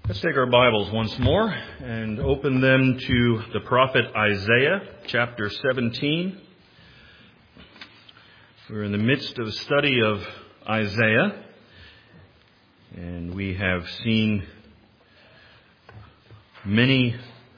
Let's take our Bibles once more and open them to the prophet Isaiah, chapter 17. We're in the midst of a study of Isaiah, and we have seen many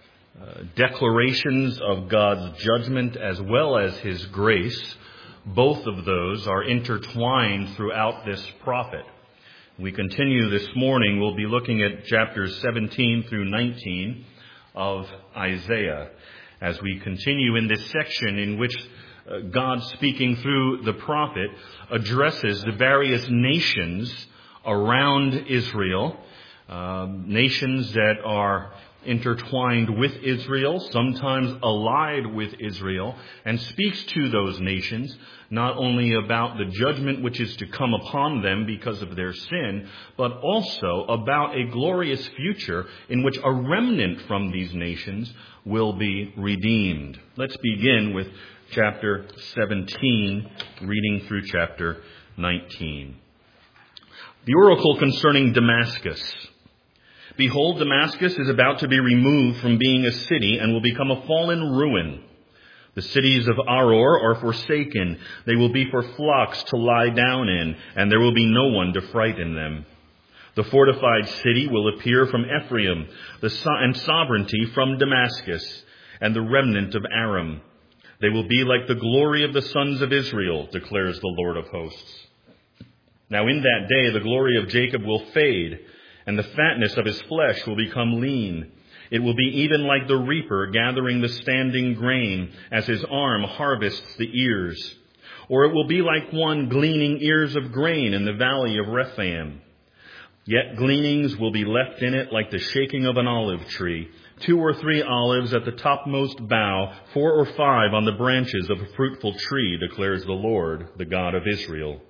declarations of God's judgment as well as His grace. Both of those are intertwined throughout this prophet. We continue this morning. We'll be looking at chapters 17 through 19 of Isaiah as we continue in this section in which God, speaking through the prophet, addresses the various nations around Israel, nations that are intertwined with Israel, sometimes allied with Israel, and speaks to those nations not only about the judgment which is to come upon them because of their sin, but also about a glorious future in which a remnant from these nations will be redeemed. Let's begin with chapter 17, reading through chapter 19. The oracle concerning Damascus. Behold, Damascus is about to be removed from being a city and will become a fallen ruin. The cities of Aror are forsaken. They will be for flocks to lie down in, and there will be no one to frighten them. The fortified city will appear from Ephraim, and sovereignty from Damascus, and the remnant of Aram. They will be like the glory of the sons of Israel, declares the Lord of hosts. Now in that day the glory of Jacob will fade, and the fatness of his flesh will become lean. It will be even like the reaper gathering the standing grain as his arm harvests the ears. Or it will be like one gleaning ears of grain in the valley of Rephaim. Yet gleanings will be left in it like the shaking of an olive tree, 2 or 3 olives at the topmost bough, 4 or 5 on the branches of a fruitful tree, declares the Lord, the God of Israel.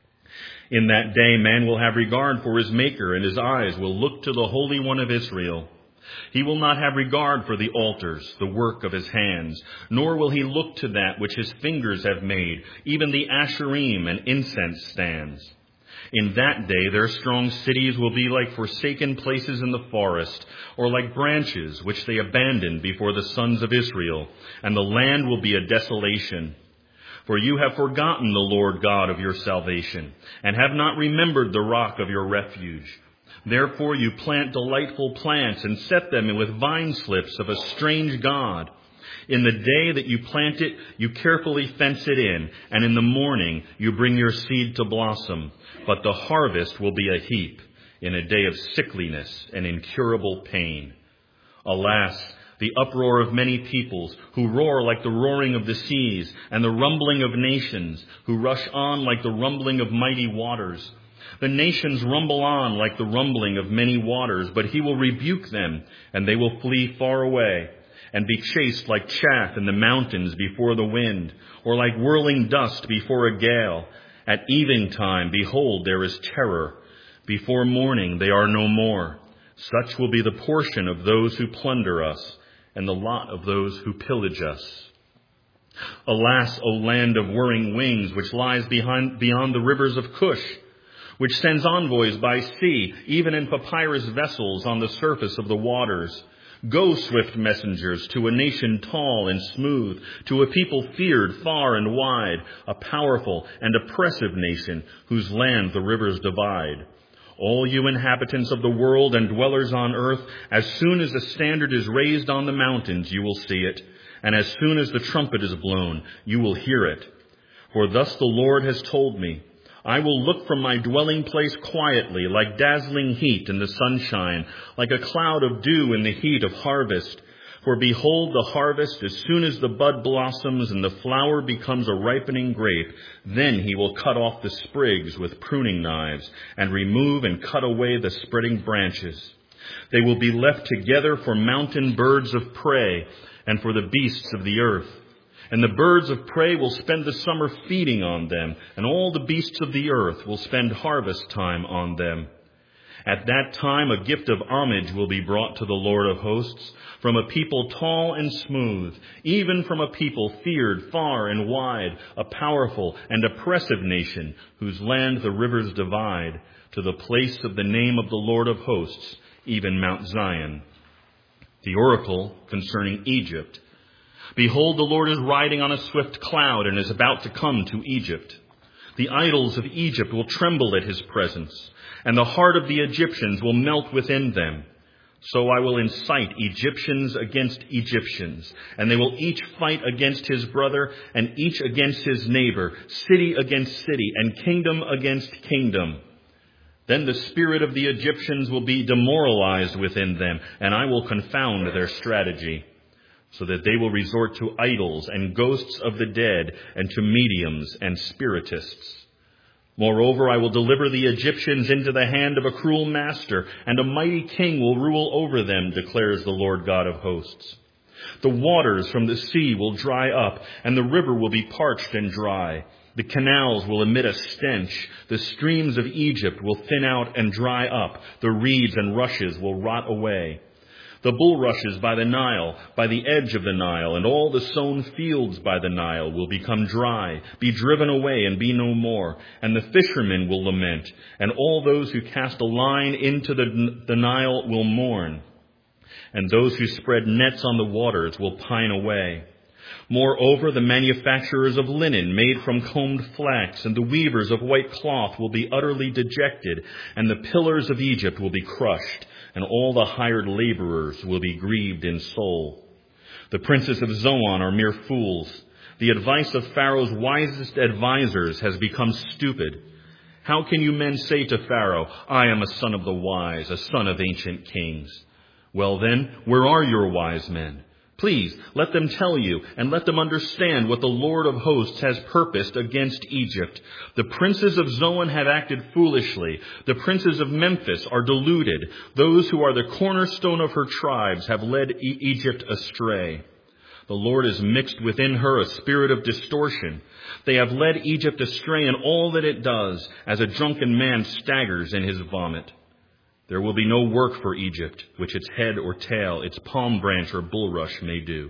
In that day man will have regard for his Maker, and his eyes will look to the Holy One of Israel. He will not have regard for the altars, the work of his hands, nor will he look to that which his fingers have made, even the Asherim and incense stands. In that day their strong cities will be like forsaken places in the forest, or like branches which they abandoned before the sons of Israel, and the land will be a desolation. For you have forgotten the Lord God of your salvation, and have not remembered the rock of your refuge. Therefore you plant delightful plants, and set them with vine slips of a strange god. In the day that you plant it, you carefully fence it in, and in the morning you bring your seed to blossom. But the harvest will be a heap, in a day of sickliness and incurable pain. Alas, the uproar of many peoples, who roar like the roaring of the seas, and the rumbling of nations, who rush on like the rumbling of mighty waters. The nations rumble on like the rumbling of many waters, but he will rebuke them, and they will flee far away, and be chased like chaff in the mountains before the wind, or like whirling dust before a gale. At eventime, behold, there is terror. Before morning, they are no more. Such will be the portion of those who plunder us, and the lot of those who pillage us. Alas, O land of whirring wings, which lies beyond the rivers of Cush, which sends envoys by sea, even in papyrus vessels on the surface of the waters. Go, swift messengers, to a nation tall and smooth, to a people feared far and wide, a powerful and oppressive nation, whose land the rivers divide. All you inhabitants of the world and dwellers on earth, as soon as the standard is raised on the mountains, you will see it, and as soon as the trumpet is blown, you will hear it. For thus the Lord has told me, I will look from my dwelling place quietly, like dazzling heat in the sunshine, like a cloud of dew in the heat of harvest. For behold, the harvest, as soon as the bud blossoms and the flower becomes a ripening grape, then he will cut off the sprigs with pruning knives, and remove and cut away the spreading branches. They will be left together for mountain birds of prey, and for the beasts of the earth. And the birds of prey will spend the summer feeding on them, and all the beasts of the earth will spend harvest time on them. At that time a gift of homage will be brought to the Lord of hosts, from a people tall and smooth, even from a people feared far and wide, a powerful and oppressive nation, whose land the rivers divide, to the place of the name of the Lord of hosts, even Mount Zion. The oracle concerning Egypt. Behold, the Lord is riding on a swift cloud and is about to come to Egypt. The idols of Egypt will tremble at his presence, and the heart of the Egyptians will melt within them. So I will incite Egyptians against Egyptians, and they will each fight against his brother, and each against his neighbor, city against city, and kingdom against kingdom. Then the spirit of the Egyptians will be demoralized within them, and I will confound their strategy, so that they will resort to idols and ghosts of the dead, and to mediums and spiritists. Moreover, I will deliver the Egyptians into the hand of a cruel master, and a mighty king will rule over them, declares the Lord God of hosts. The waters from the sea will dry up, and the river will be parched and dry. The canals will emit a stench. The streams of Egypt will thin out and dry up. The reeds and rushes will rot away. The bulrushes by the Nile, by the edge of the Nile, and all the sown fields by the Nile will become dry, be driven away and be no more. And the fishermen will lament, and all those who cast a line into the Nile will mourn. And those who spread nets on the waters will pine away. Moreover, the manufacturers of linen made from combed flax and the weavers of white cloth will be utterly dejected, and the pillars of Egypt will be crushed, and all the hired laborers will be grieved in soul. The princes of Zoan are mere fools. The advice of Pharaoh's wisest advisers has become stupid. How can you men say to Pharaoh, I am a son of the wise, a son of ancient kings? Well then, where are your wise men? Please, let them tell you, and let them understand what the Lord of hosts has purposed against Egypt. The princes of Zoan have acted foolishly. The princes of Memphis are deluded. Those who are the cornerstone of her tribes have led Egypt astray. The Lord has mixed within her a spirit of distortion. They have led Egypt astray in all that it does, as a drunken man staggers in his vomit. There will be no work for Egypt, which its head or tail, its palm branch or bulrush may do.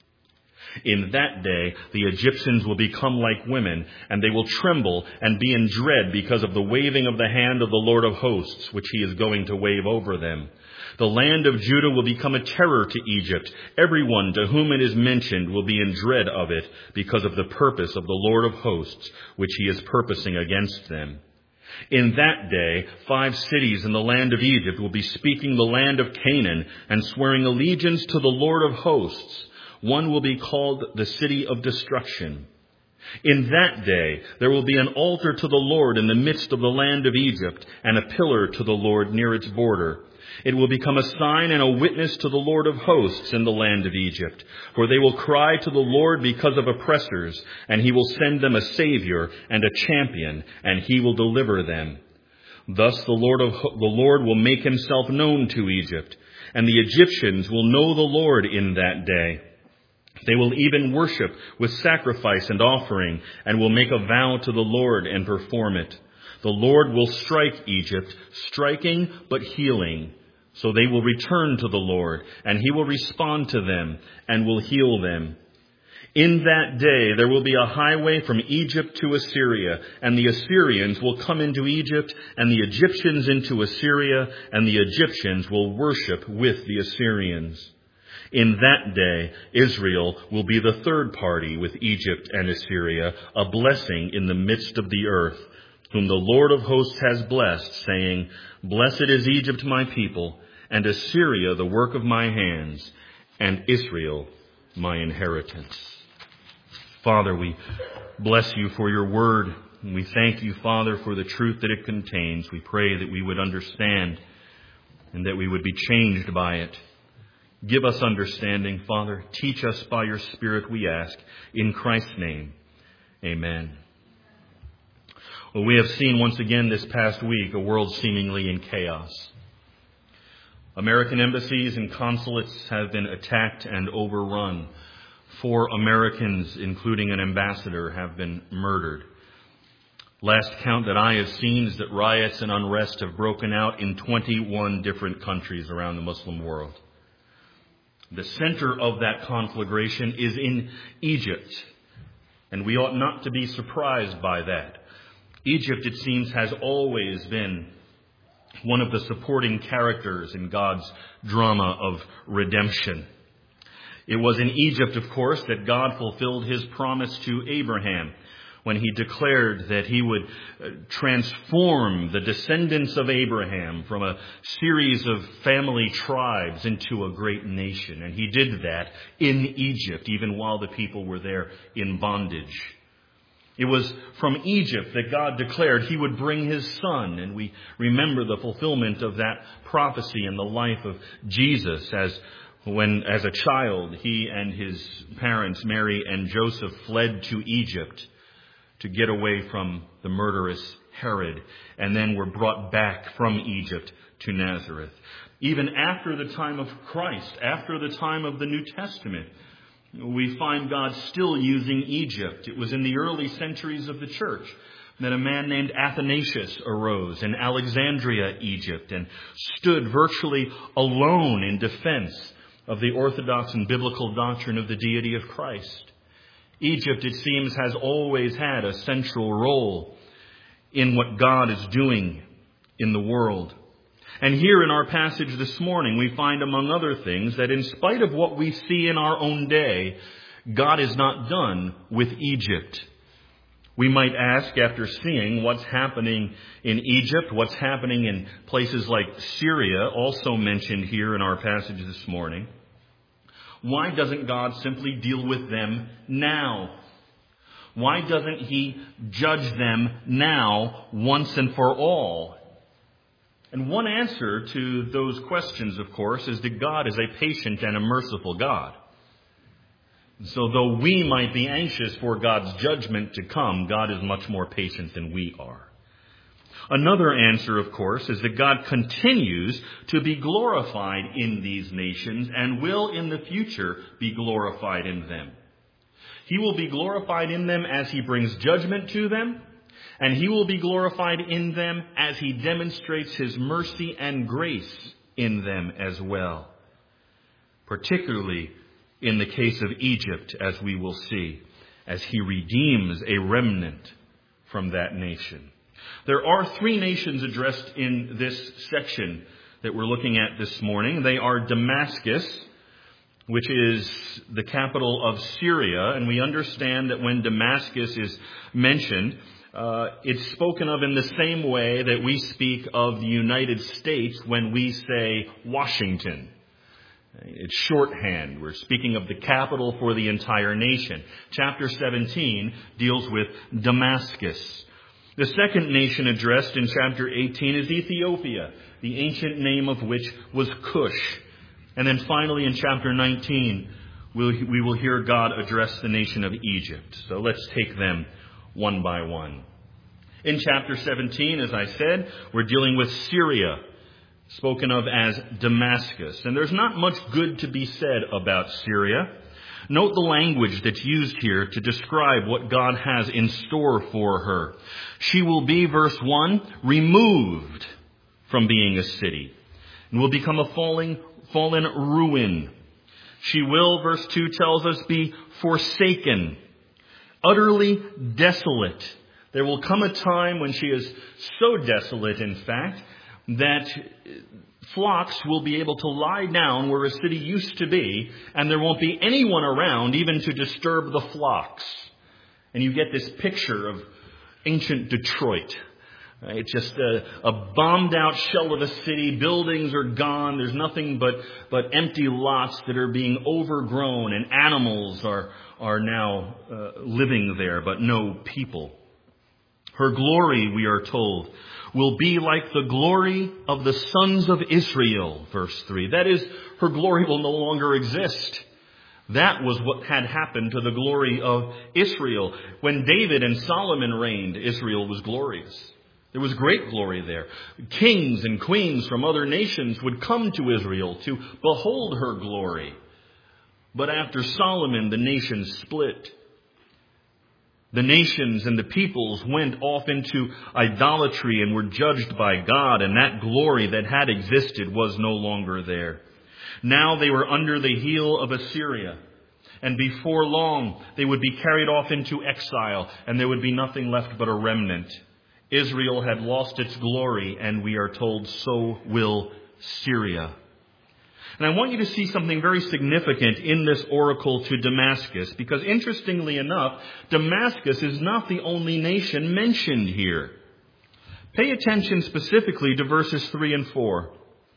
In that day, the Egyptians will become like women, and they will tremble and be in dread because of the waving of the hand of the Lord of hosts, which he is going to wave over them. The land of Judah will become a terror to Egypt. Everyone to whom it is mentioned will be in dread of it because of the purpose of the Lord of hosts, which he is purposing against them. In that day, 5 cities in the land of Egypt will be speaking the land of Canaan and swearing allegiance to the Lord of hosts. One will be called the city of destruction. In that day, there will be an altar to the Lord in the midst of the land of Egypt, and a pillar to the Lord near its border. It will become a sign and a witness to the Lord of hosts in the land of Egypt. For they will cry to the Lord because of oppressors, and he will send them a Savior and a champion, and he will deliver them. Thus the Lord will make himself known to Egypt, and the Egyptians will know the Lord in that day. They will even worship with sacrifice and offering, and will make a vow to the Lord and perform it. The Lord will strike Egypt, striking but healing. So they will return to the Lord, and he will respond to them and will heal them. In that day there will be a highway from Egypt to Assyria, and the Assyrians will come into Egypt, and the Egyptians into Assyria, and the Egyptians will worship with the Assyrians. In that day, Israel will be the third party with Egypt and Assyria, a blessing in the midst of the earth, whom the Lord of hosts has blessed, saying, Blessed is Egypt, my people, and Assyria, the work of my hands, and Israel, my inheritance. Father, we bless you for your word, and we thank you, Father, for the truth that it contains. We pray that we would understand and that we would be changed by it. Give us understanding, Father. Teach us by your Spirit, we ask. In Christ's name, amen. Well, we have seen once again this past week a world seemingly in chaos. American embassies and consulates have been attacked and overrun. 4 Americans, including an ambassador, have been murdered. Last count that I have seen is that riots and unrest have broken out in 21 different countries around the Muslim world. The center of that conflagration is in Egypt, and we ought not to be surprised by that. Egypt, it seems, has always been one of the supporting characters in God's drama of redemption. It was in Egypt, of course, that God fulfilled his promise to Abraham when he declared that he would transform the descendants of Abraham from a series of family tribes into a great nation. And he did that in Egypt, even while the people were there in bondage. It was from Egypt that God declared he would bring his son, and we remember the fulfillment of that prophecy in the life of Jesus as a child, he and his parents, Mary and Joseph, fled to Egypt to get away from the murderous Herod, and then were brought back from Egypt to Nazareth. Even after the time of Christ, after the time of the New Testament, we find God still using Egypt. It was in the early centuries of the church that a man named Athanasius arose in Alexandria, Egypt, and stood virtually alone in defense of the orthodox and biblical doctrine of the deity of Christ. Egypt, it seems, has always had a central role in what God is doing in the world. And here in our passage this morning, we find, among other things, that in spite of what we see in our own day, God is not done with Egypt. We might ask, after seeing what's happening in Egypt, what's happening in places like Syria, also mentioned here in our passage this morning, why doesn't God simply deal with them now? Why doesn't he judge them now once and for all? And one answer to those questions, of course, is that God is a patient and a merciful God. So though we might be anxious for God's judgment to come, God is much more patient than we are. Another answer, of course, is that God continues to be glorified in these nations and will in the future be glorified in them. He will be glorified in them as he brings judgment to them, and he will be glorified in them as he demonstrates his mercy and grace in them as well. Particularly in the case of Egypt, as we will see, as he redeems a remnant from that nation. There are three nations addressed in this section that we're looking at this morning. They are Damascus, which is the capital of Syria, and we understand that when Damascus is mentioned, it's spoken of in the same way that we speak of the United States when we say Washington. It's shorthand. We're speaking of the capital for the entire nation. Chapter 17 deals with Damascus. The second nation addressed in chapter 18 is Ethiopia, the ancient name of which was Cush. And then finally in chapter 19, we will hear God address the nation of Egypt. So let's take them one by one. In chapter 17, as I said, we're dealing with Syria, spoken of as Damascus. And there's not much good to be said about Syria. Note the language that's used here to describe what God has in store for her. She will be, verse 1, removed from being a city and will become a fallen ruin. She will, verse 2 tells us, be forsaken, utterly desolate. There will come a time when she is so desolate, in fact, that flocks will be able to lie down where a city used to be, and there won't be anyone around even to disturb the flocks. And you get this picture of ancient Detroit. It's just a bombed out shell of a city. Buildings are gone. There's nothing but empty lots that are being overgrown, and animals are now living there, but no people. Her glory, we are told, will be like the glory of the sons of Israel, verse 3. That is, her glory will no longer exist. That was what had happened to the glory of Israel. When David and Solomon reigned, Israel was glorious. There was great glory there. Kings and queens from other nations would come to Israel to behold her glory. But after Solomon, the nation split. The nations and the peoples went off into idolatry and were judged by God, and that glory that had existed was no longer there. Now they were under the heel of Assyria, and before long they would be carried off into exile, and there would be nothing left but a remnant. Israel had lost its glory, and we are told so will Syria. And I want you to see something very significant in this oracle to Damascus, because interestingly enough, Damascus is not the only nation mentioned here. Pay attention specifically to verses 3 and 4.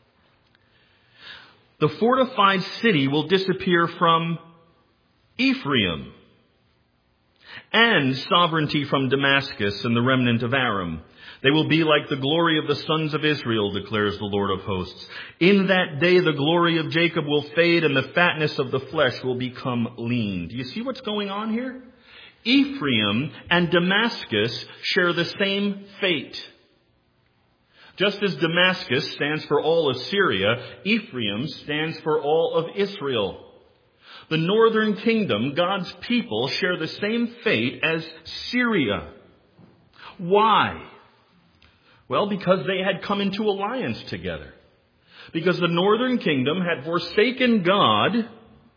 The fortified city will disappear from Ephraim, and sovereignty from Damascus and the remnant of Aram. They will be like the glory of the sons of Israel, declares the Lord of hosts. In that day the glory of Jacob will fade, and the fatness of the flesh will become lean. Do you see what's going on here? Ephraim and Damascus share the same fate. Just as Damascus stands for all of Syria, Ephraim stands for all of Israel. The northern kingdom, God's people, share the same fate as Syria. Why? Well, because they had come into alliance together. Because the northern kingdom had forsaken God.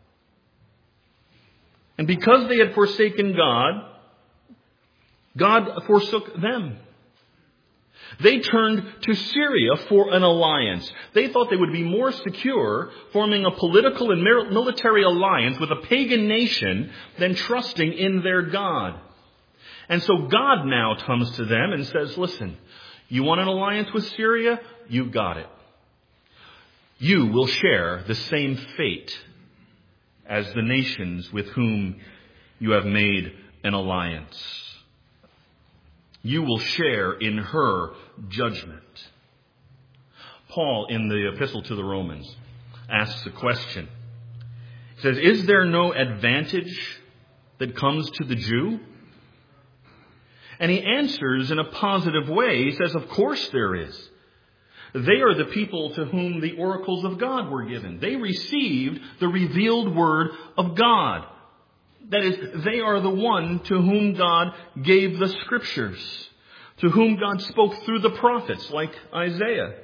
And because they had forsaken God, God forsook them. They turned to Syria for an alliance. They thought they would be more secure forming a political and military alliance with a pagan nation than trusting in their God. And so God now comes to them and says, listen, you want an alliance with Syria? You got it. You will share the same fate as the nations with whom you have made an alliance. You will share in her judgment. Paul, in the epistle to the Romans, asks a question. He says, is there no advantage that comes to the Jew? And he answers in a positive way. He says, of course there is. They are the people to whom the oracles of God were given. They received the revealed word of God. That is, they are the one to whom God gave the scriptures, to whom God spoke through the prophets like Isaiah.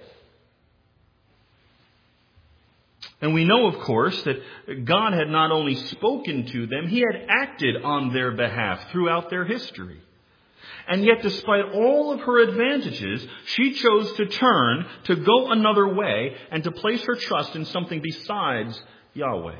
And we know, of course, that God had not only spoken to them, He had acted on their behalf throughout their history. And yet, despite all of her advantages, she chose to turn, to go another way, and to place her trust in something besides Yahweh.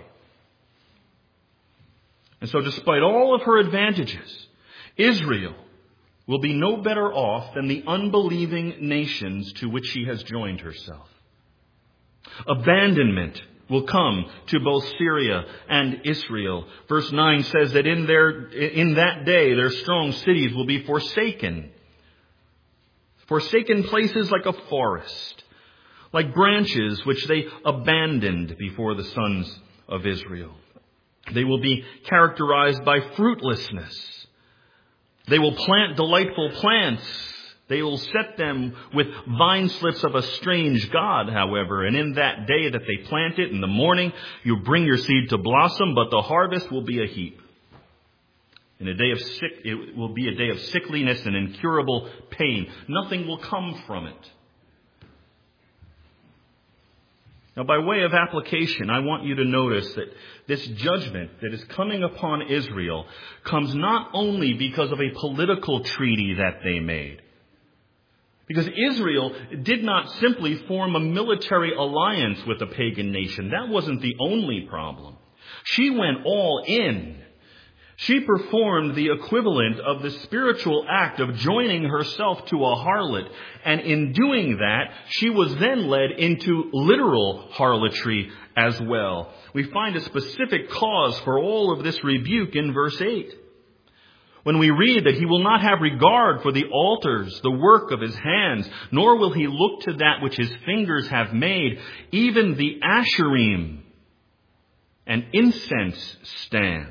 And so despite all of her advantages, Israel will be no better off than the unbelieving nations to which she has joined herself. Abandonment will come to both Syria and Israel. Verse 9 says that in that day their strong cities will be forsaken. Forsaken places like a forest, like branches which they abandoned before the sons of Israel. They will be characterized by fruitlessness. They will plant delightful plants. They will set them with vine slips of a strange god, however. And in that day that they plant it, in the morning, you bring your seed to blossom, but the harvest will be a heap. It will be a day of sickliness and incurable pain. Nothing will come from it. Now, by way of application, I want you to notice that this judgment that is coming upon Israel comes not only because of a political treaty that they made. Because Israel did not simply form a military alliance with a pagan nation. That wasn't the only problem. She went all in. She performed the equivalent of the spiritual act of joining herself to a harlot. And in doing that, she was then led into literal harlotry as well. We find a specific cause for all of this rebuke in verse 8. When we read that he will not have regard for the altars, the work of his hands, nor will he look to that which his fingers have made, even the Asherim and incense stands.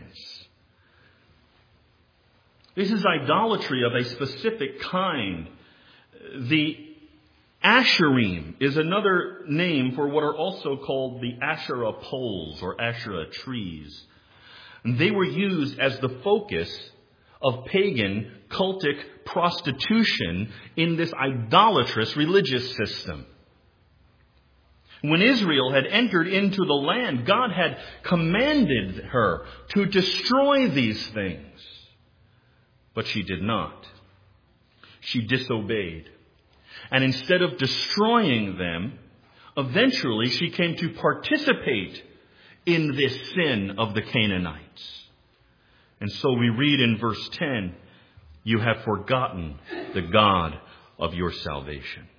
This is idolatry of a specific kind. The Asherim is another name for what are also called the Asherah poles or Asherah trees. And they were used as the focus of pagan cultic prostitution in this idolatrous religious system. When Israel had entered into the land, God had commanded her to destroy these things. But she did not. she disobeyed. And instead of destroying them, eventually she came to participate in this sin of the Canaanites. And so we read in verse 10, "You have forgotten the God of your salvation."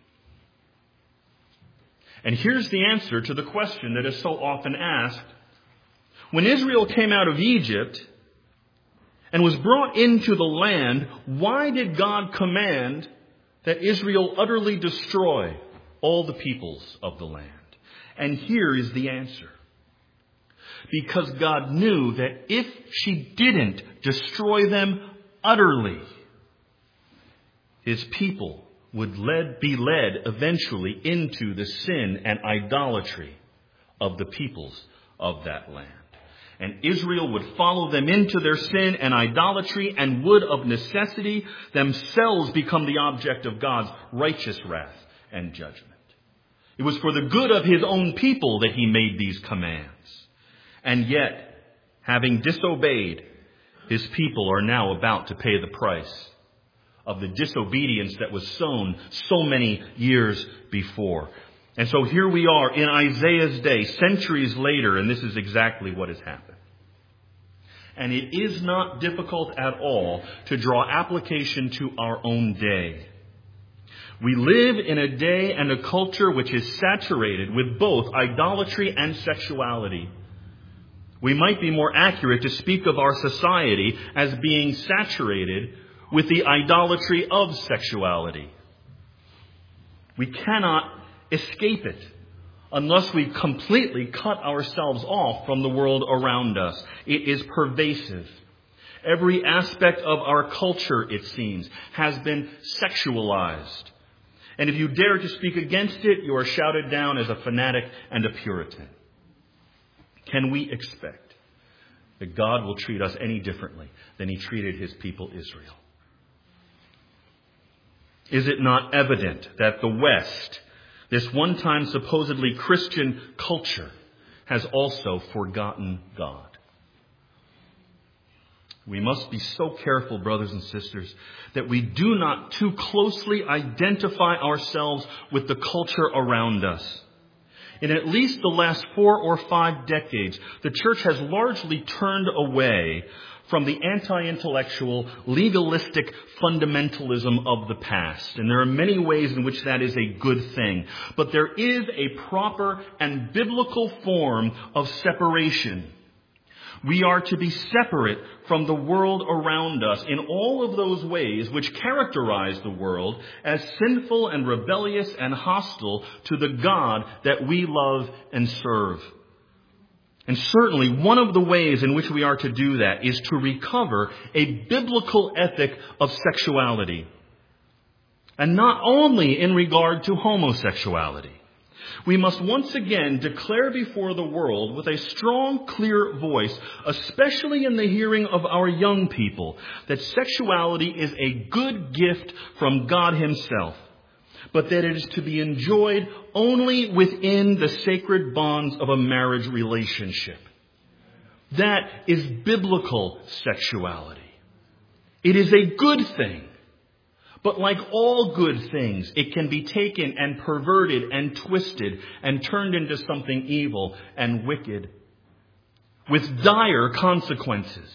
And here's the answer to the question that is so often asked. When Israel came out of Egypt and was brought into the land, why did God command that Israel utterly destroy all the peoples of the land? And here is the answer. Because God knew that if she didn't destroy them utterly, his people would be led eventually into the sin and idolatry of the peoples of that land. And Israel would follow them into their sin and idolatry and would of necessity themselves become the object of God's righteous wrath and judgment. It was for the good of his own people that he made these commands. And yet, having disobeyed, his people are now about to pay the price of the disobedience that was sown so many years before. And so here we are in Isaiah's day, centuries later, and this is exactly what has happened. And it is not difficult at all to draw application to our own day. We live in a day and a culture which is saturated with both idolatry and sexuality. We might be more accurate to speak of our society as being saturated with the idolatry of sexuality. We cannot escape it unless we completely cut ourselves off from the world around us. It is pervasive. Every aspect of our culture, it seems, has been sexualized. And if you dare to speak against it, you are shouted down as a fanatic and a Puritan. Can we expect that God will treat us any differently than he treated his people Israel? Is it not evident that the West, this one time supposedly Christian culture, has also forgotten God? We must be so careful, brothers and sisters, that we do not too closely identify ourselves with the culture around us. In at least the last 4 or 5 decades, the church has largely turned away from the anti-intellectual, legalistic fundamentalism of the past. And there are many ways in which that is a good thing. But there is a proper and biblical form of separation. We are to be separate from the world around us in all of those ways which characterize the world as sinful and rebellious and hostile to the God that we love and serve. And certainly one of the ways in which we are to do that is to recover a biblical ethic of sexuality. And not only in regard to homosexuality. We must once again declare before the world with a strong, clear voice, especially in the hearing of our young people, that sexuality is a good gift from God himself, but that it is to be enjoyed only within the sacred bonds of a marriage relationship. That is biblical sexuality. It is a good thing. But like all good things, it can be taken and perverted and twisted and turned into something evil and wicked with dire consequences.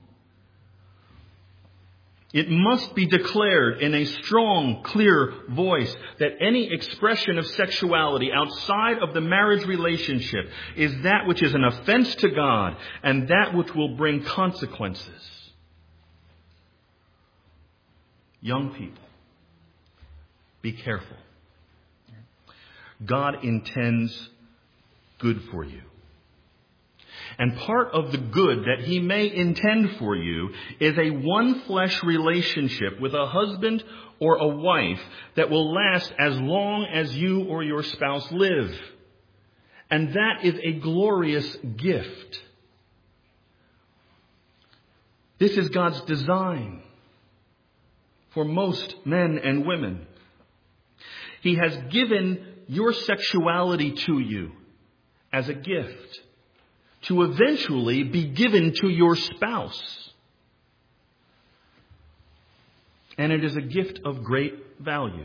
It must be declared in a strong, clear voice that any expression of sexuality outside of the marriage relationship is that which is an offense to God and that which will bring consequences. Young people, be careful. God intends good for you. And part of the good that he may intend for you is a one-flesh relationship with a husband or a wife that will last as long as you or your spouse live. And that is a glorious gift. This is God's design for most men and women. He has given your sexuality to you as a gift to eventually be given to your spouse. and it is a gift of great value.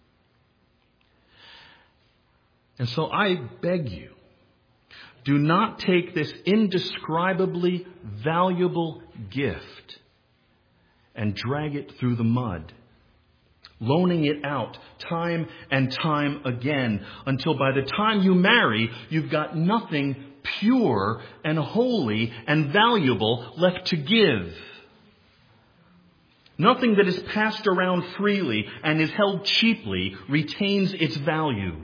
And so I beg you, do not take this indescribably valuable gift and drag it through the mud, loaning it out time and time again, until by the time you marry, you've got nothing pure and holy and valuable left to give. Nothing that is passed around freely and is held cheaply retains its value.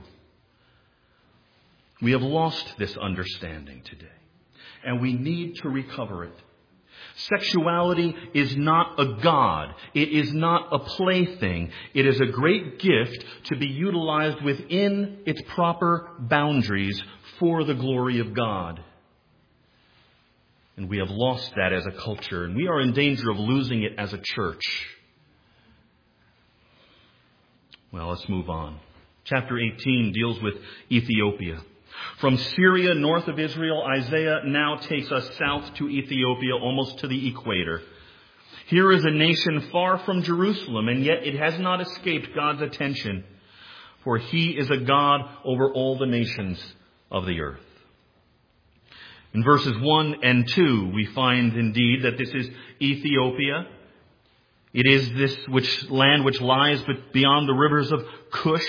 We have lost this understanding today, and we need to recover it. Sexuality is not a god. It is not a plaything. It is a great gift to be utilized within its proper boundaries for the glory of God. And we have lost that as a culture, and we are in danger of losing it as a church. Well, let's move on. Chapter 18 deals with Ethiopia. From Syria, north of Israel, Isaiah now takes us south to Ethiopia, almost to the equator. Here is a nation far from Jerusalem, and yet it has not escaped God's attention, for He is a God over all the nations of the earth. In verses 1 and 2, we find indeed that this is Ethiopia. It is this land which lies beyond the rivers of Cush.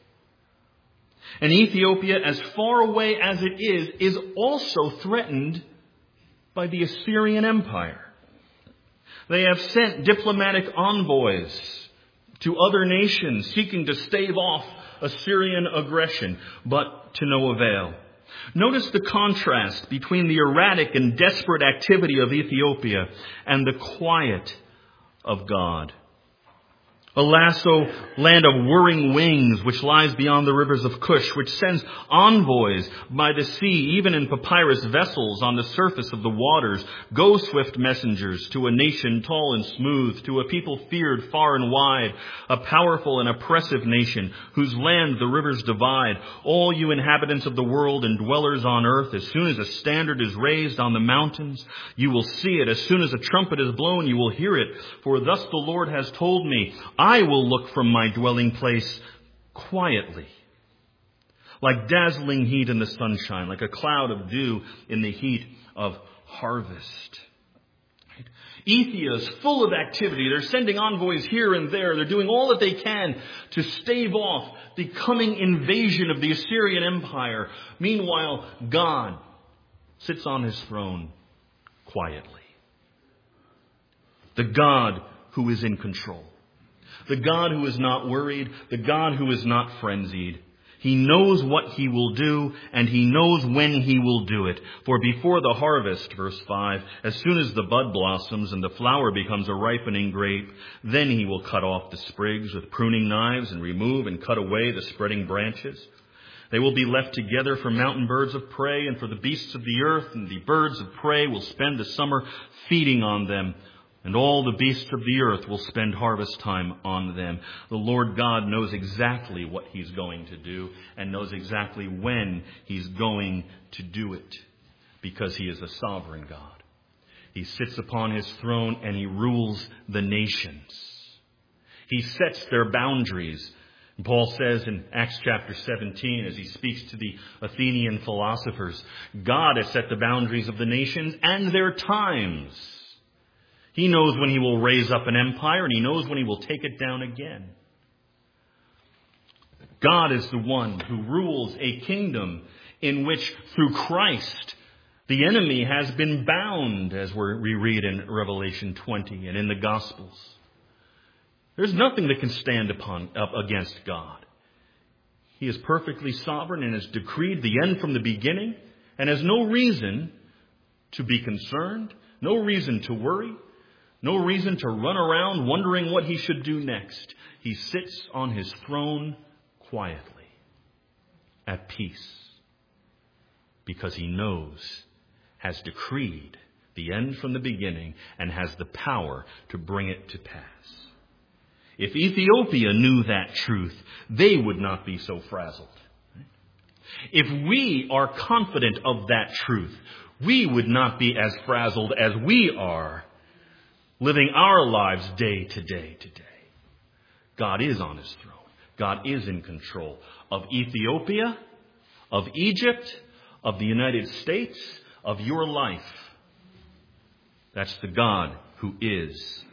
And Ethiopia, as far away as it is also threatened by the Assyrian Empire. They have sent diplomatic envoys to other nations seeking to stave off Assyrian aggression, but to no avail. Notice the contrast between the erratic and desperate activity of Ethiopia and the quiet of God. Alas, O land of whirring wings, which lies beyond the rivers of Cush, which sends envoys by the sea, even in papyrus vessels on the surface of the waters. Go, swift messengers, to a nation tall and smooth, to a people feared far and wide, a powerful and oppressive nation, whose land the rivers divide. All you inhabitants of the world and dwellers on earth, as soon as a standard is raised on the mountains, you will see it. As soon as a trumpet is blown, you will hear it. For thus the Lord has told me, I will look from my dwelling place quietly, like dazzling heat in the sunshine, like a cloud of dew in the heat of harvest. Ethiopia is full of activity. They're sending envoys here and there. They're doing all that they can to stave off the coming invasion of the Assyrian Empire. Meanwhile, God sits on his throne quietly. The God who is in control. The God who is not worried, the God who is not frenzied. He knows what he will do, and he knows when he will do it. For before the harvest, verse 5, as soon as the bud blossoms and the flower becomes a ripening grape, then he will cut off the sprigs with pruning knives and remove and cut away the spreading branches. They will be left together for mountain birds of prey and for the beasts of the earth, and the birds of prey will spend the summer feeding on them. And all the beasts of the earth will spend harvest time on them. The Lord God knows exactly what he's going to do and knows exactly when he's going to do it, because he is a sovereign God. He sits upon his throne and he rules the nations. He sets their boundaries. And Paul says in Acts chapter 17, as he speaks to the Athenian philosophers, God has set the boundaries of the nations and their times. He knows when he will raise up an empire, and he knows when he will take it down again. God is the one who rules a kingdom in which, through Christ, the enemy has been bound, as we read in Revelation 20 and in the Gospels. There's nothing that can stand up against God. He is perfectly sovereign and has decreed the end from the beginning, and has no reason to be concerned, no reason to worry, no reason to run around wondering what he should do next. He sits on his throne quietly, at peace, because he knows, has decreed the end from the beginning, and has the power to bring it to pass. If Ethiopia knew that truth, they would not be so frazzled. If we are confident of that truth, we would not be as frazzled as we are living our lives day to day to day. God is on his throne. God is in control of Ethiopia, of Egypt, of the United States, of your life. That's the God who is.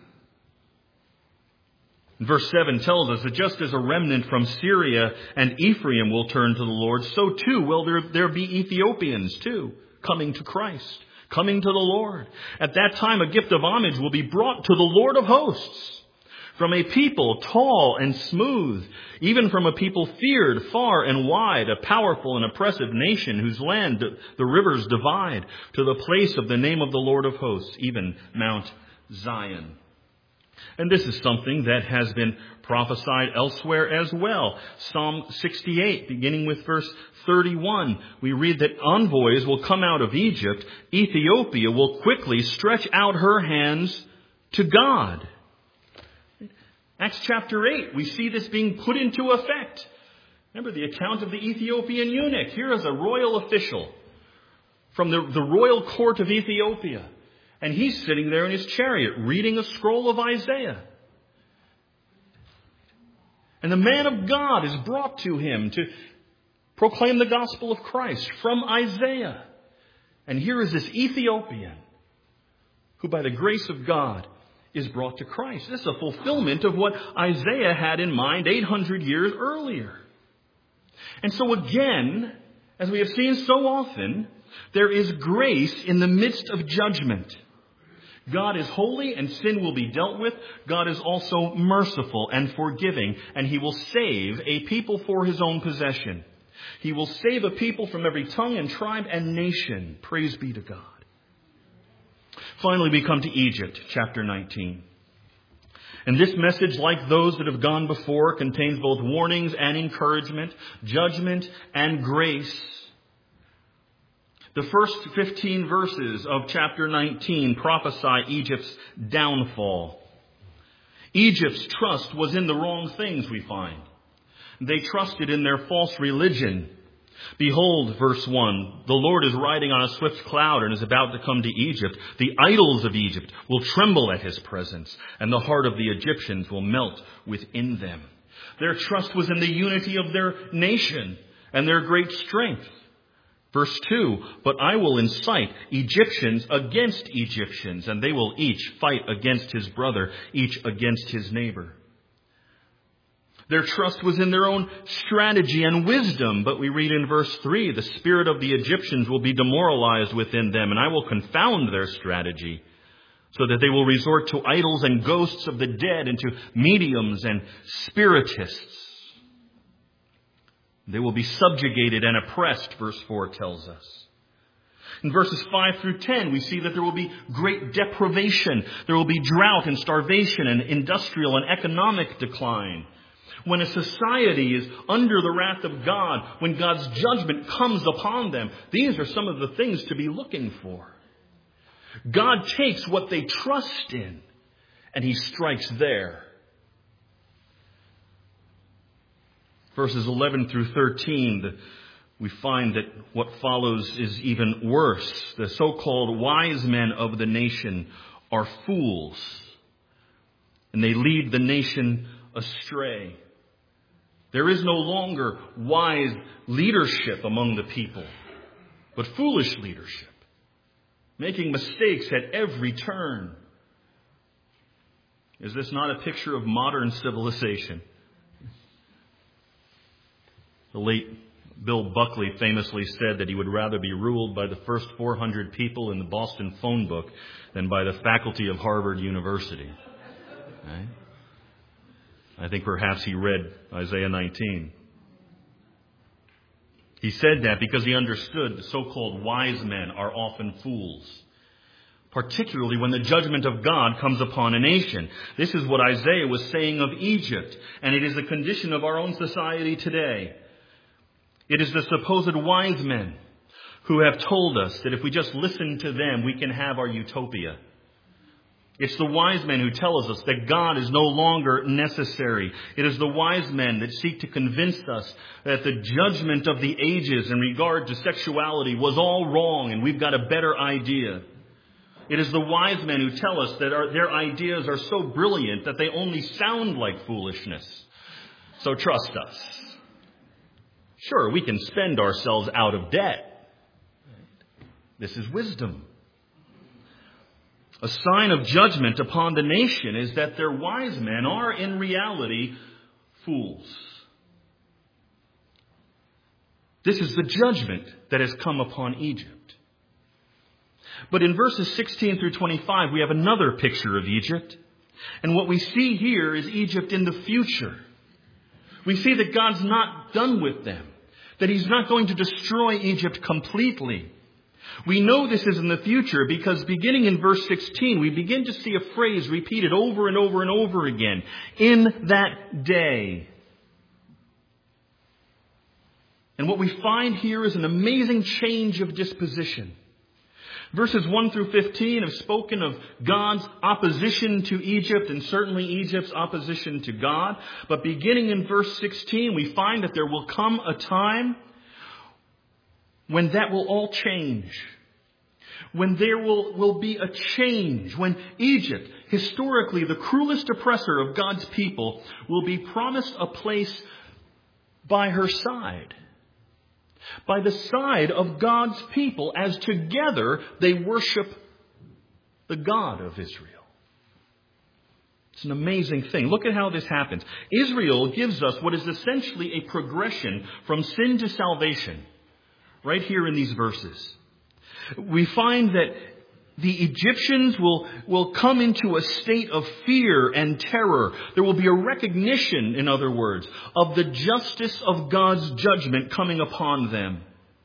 Verse 7 tells us that just as a remnant from Syria and Ephraim will turn to the Lord, so too will there be Ethiopians too coming to Christ, coming to the Lord. At that time, a gift of homage will be brought to the Lord of hosts. From a people tall and smooth, even from a people feared far and wide, a powerful and oppressive nation whose land the rivers divide, to the place of the name of the Lord of hosts, even Mount Zion. And this is something that has been prophesied elsewhere as well. Psalm 68, beginning with verse 31, we read that envoys will come out of Egypt. Ethiopia will quickly stretch out her hands to God. Acts chapter 8, we see this being put into effect. Remember the account of the Ethiopian eunuch. Here is a royal official from the royal court of Ethiopia. And he's sitting there in his chariot reading a scroll of Isaiah. And the man of God is brought to him to proclaim the gospel of Christ from Isaiah. And here is this Ethiopian who by the grace of God is brought to Christ. This is a fulfillment of what Isaiah had in mind 800 years earlier. And so again, as we have seen so often, there is grace in the midst of judgment. God is holy and sin will be dealt with. God is also merciful and forgiving, and he will save a people for his own possession. He will save a people from every tongue and tribe and nation. Praise be to God. Finally, we come to Egypt, chapter 19. And this message, like those that have gone before, contains both warnings and encouragement, judgment and grace. The first 15 verses of chapter 19 prophesy Egypt's downfall. Egypt's trust was in the wrong things, we find. They trusted in their false religion. Behold, verse 1, the Lord is riding on a swift cloud and is about to come to Egypt. The idols of Egypt will tremble at his presence, and the heart of the Egyptians will melt within them. Their trust was in the unity of their nation and their great strength. Verse 2, but I will incite Egyptians against Egyptians, and they will each fight against his brother, each against his neighbor. Their trust was in their own strategy and wisdom, but we read in verse 3, the spirit of the Egyptians will be demoralized within them, and I will confound their strategy, so that they will resort to idols and ghosts of the dead, and to mediums and spiritists. They will be subjugated and oppressed, verse 4 tells us. In verses 5 through 10, we see that there will be great deprivation. There will be drought and starvation and industrial and economic decline. When a society is under the wrath of God, when God's judgment comes upon them, these are some of the things to be looking for. God takes what they trust in, and he strikes there. Verses 11 through 13, we find that what follows is even worse. The so-called wise men of the nation are fools, and they lead the nation astray. There is no longer wise leadership among the people, but foolish leadership, making mistakes at every turn. Is this not a picture of modern civilization? The late Bill Buckley famously said that he would rather be ruled by the first 400 people in the Boston phone book than by the faculty of Harvard University. Right? I think perhaps he read Isaiah 19. He said that because he understood the so-called wise men are often fools, particularly when the judgment of God comes upon a nation. This is what Isaiah was saying of Egypt, and it is the condition of our own society today. It is the supposed wise men who have told us that if we just listen to them, we can have our utopia. It's the wise men who tell us that God is no longer necessary. It is the wise men that seek to convince us that the judgment of the ages in regard to sexuality was all wrong and we've got a better idea. It is the wise men who tell us that their ideas are so brilliant that they only sound like foolishness. So trust us. Sure, we can spend ourselves out of debt. This is wisdom. A sign of judgment upon the nation is that their wise men are in reality fools. This is the judgment that has come upon Egypt. But in verses 16 through 25, we have another picture of Egypt. And what we see here is Egypt in the future. We see that God's not done with them, that He's not going to destroy Egypt completely. We know this is in the future because beginning in verse 16, we begin to see a phrase repeated over and over and over again. In that day. And what we find here is an amazing change of disposition. Verses 1 through 15 have spoken of God's opposition to Egypt and certainly Egypt's opposition to God. But beginning in verse 16, we find that there will come a time when that will all change. When there will be a change. When Egypt, historically the cruelest oppressor of God's people, will be promised a place by her side. By the side of God's people as together they worship the God of Israel. It's an amazing thing. Look at how this happens. Israel gives us what is essentially a progression from sin to salvation. Right here in these verses. We find that the Egyptians will come into a state of fear and terror. There will be a recognition, in other words, of the justice of God's judgment coming upon them.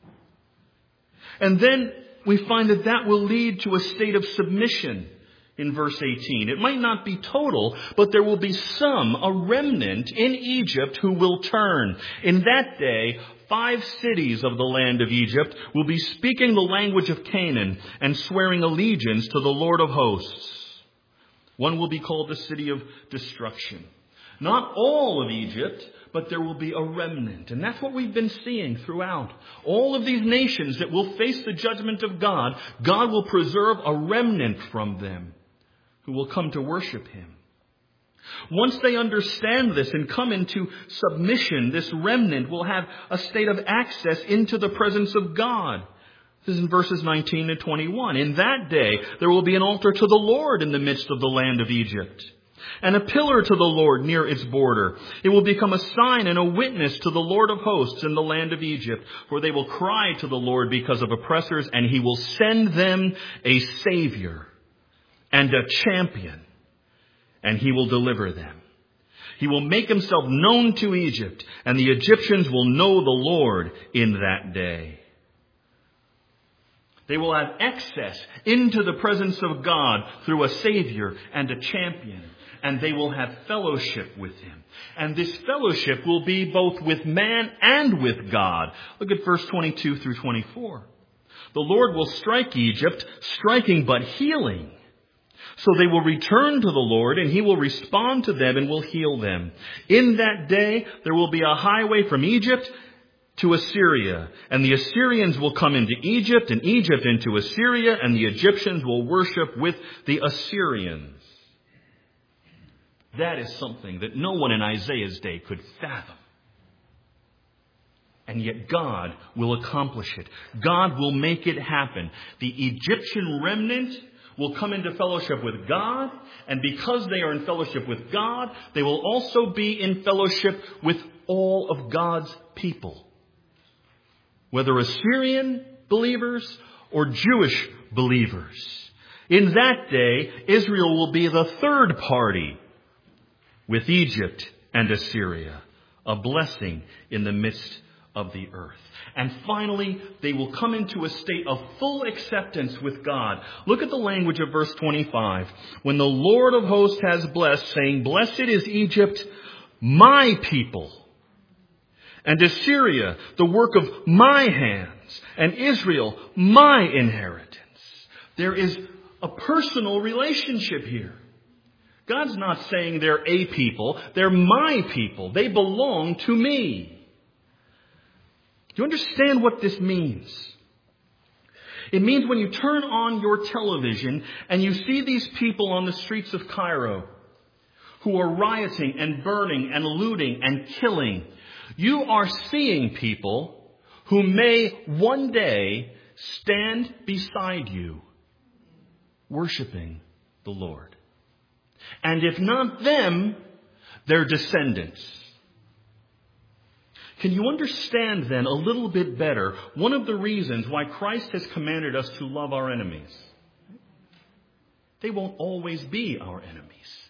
And then we find that that will lead to a state of submission in verse 18. It might not be total, but there will be a remnant in Egypt who will turn. In that day, 5 cities of the land of Egypt will be speaking the language of Canaan and swearing allegiance to the Lord of hosts. One will be called the city of destruction. Not all of Egypt, but there will be a remnant. And that's what we've been seeing throughout. All of these nations that will face the judgment of God, God will preserve a remnant from them who will come to worship Him. Once they understand this and come into submission, this remnant will have a state of access into the presence of God. This is in verses 19 and 21. In that day, there will be an altar to the Lord in the midst of the land of Egypt, and a pillar to the Lord near its border. It will become a sign and a witness to the Lord of hosts in the land of Egypt, for they will cry to the Lord because of oppressors, and He will send them a Savior and a champion, and He will deliver them. He will make Himself known to Egypt, and the Egyptians will know the Lord in that day. They will have access into the presence of God through a Savior and a champion, and they will have fellowship with Him. And this fellowship will be both with man and with God. Look at verse 22 through 24. The Lord will strike Egypt, striking but healing. So they will return to the Lord, and He will respond to them and will heal them. In that day, there will be a highway from Egypt to Assyria, and the Assyrians will come into Egypt, and Egypt into Assyria, and the Egyptians will worship with the Assyrians. That is something that no one in Isaiah's day could fathom. And yet God will accomplish it. God will make it happen. The Egyptian remnant will come into fellowship with God, and because they are in fellowship with God, they will also be in fellowship with all of God's people. Whether Assyrian believers or Jewish believers. In that day, Israel will be the third party with Egypt and Assyria, a blessing in the midst of the earth. And finally, they will come into a state of full acceptance with God. Look at the language of verse 25. When the Lord of hosts has blessed, saying, "Blessed is Egypt, my people, and Assyria, the work of my hands, and Israel, my inheritance." There is a personal relationship here. God's not saying they're a people, they're my people. They belong to me. Do you understand what this means? It means when you turn on your television and you see these people on the streets of Cairo who are rioting and burning and looting and killing, you are seeing people who may one day stand beside you worshiping the Lord. And if not them, their descendants. Can you understand then a little bit better one of the reasons why Christ has commanded us to love our enemies? They won't always be our enemies.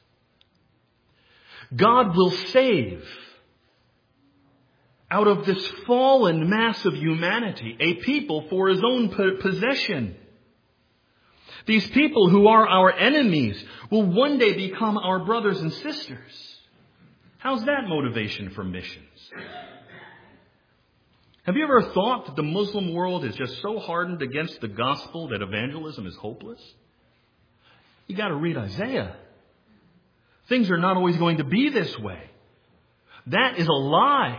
God will save out of this fallen mass of humanity a people for his own possession. These people who are our enemies will one day become our brothers and sisters. How's that motivation for missions? Have you ever thought that the Muslim world is just so hardened against the gospel that evangelism is hopeless? You got to read Isaiah. Things are not always going to be this way. That is a lie.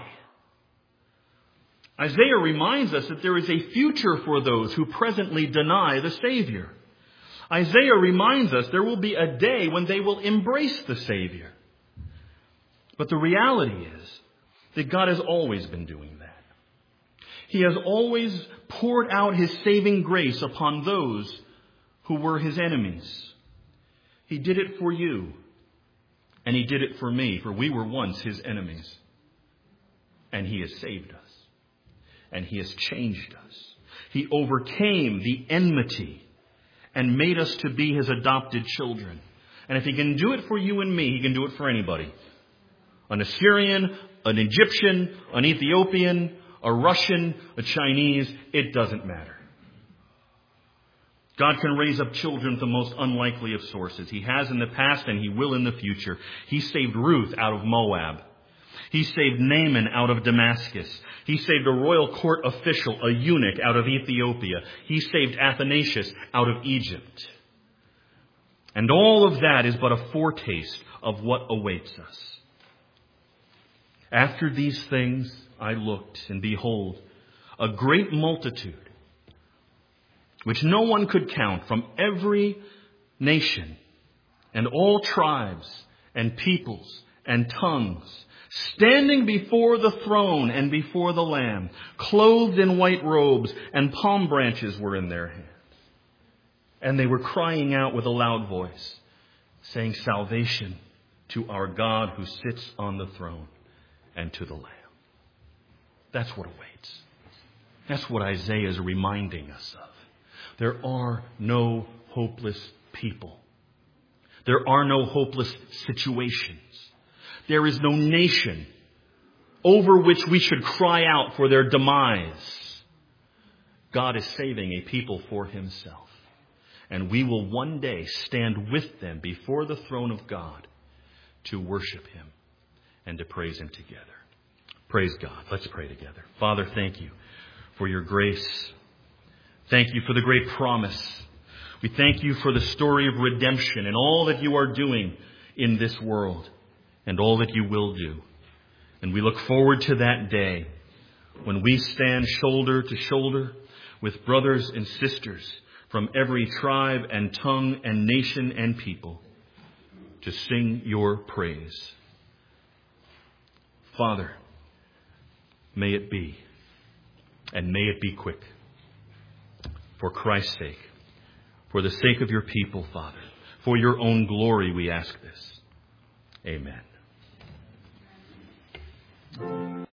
Isaiah reminds us that there is a future for those who presently deny the Savior. Isaiah reminds us there will be a day when they will embrace the Savior. But the reality is that God has always been doing that. He has always poured out his saving grace upon those who were his enemies. He did it for you, and he did it for me, for we were once his enemies. And he has saved us, and he has changed us. He overcame the enmity and made us to be his adopted children. And if he can do it for you and me, he can do it for anybody. An Assyrian, an Egyptian, an Ethiopian, a Russian, a Chinese, it doesn't matter. God can raise up children from the most unlikely of sources. He has in the past and he will in the future. He saved Ruth out of Moab. He saved Naaman out of Damascus. He saved a royal court official, a eunuch, out of Ethiopia. He saved Athanasius out of Egypt. And all of that is but a foretaste of what awaits us. After these things I looked, and behold, a great multitude, which no one could count, from every nation and all tribes and peoples and tongues, standing before the throne and before the Lamb, clothed in white robes, and palm branches were in their hands. And they were crying out with a loud voice, saying, "Salvation to our God who sits on the throne and to the Lamb." That's what awaits. That's what Isaiah is reminding us of. There are no hopeless people. There are no hopeless situations. There is no nation over which we should cry out for their demise. God is saving a people for himself. And we will one day stand with them before the throne of God to worship him and to praise him together. Praise God. Let's pray together. Father, thank you for your grace. Thank you for the great promise. We thank you for the story of redemption and all that you are doing in this world and all that you will do. And we look forward to that day when we stand shoulder to shoulder with brothers and sisters from every tribe and tongue and nation and people to sing your praise. Father, may it be, and may it be quick. For Christ's sake, for the sake of your people, Father, for your own glory, we ask this. Amen.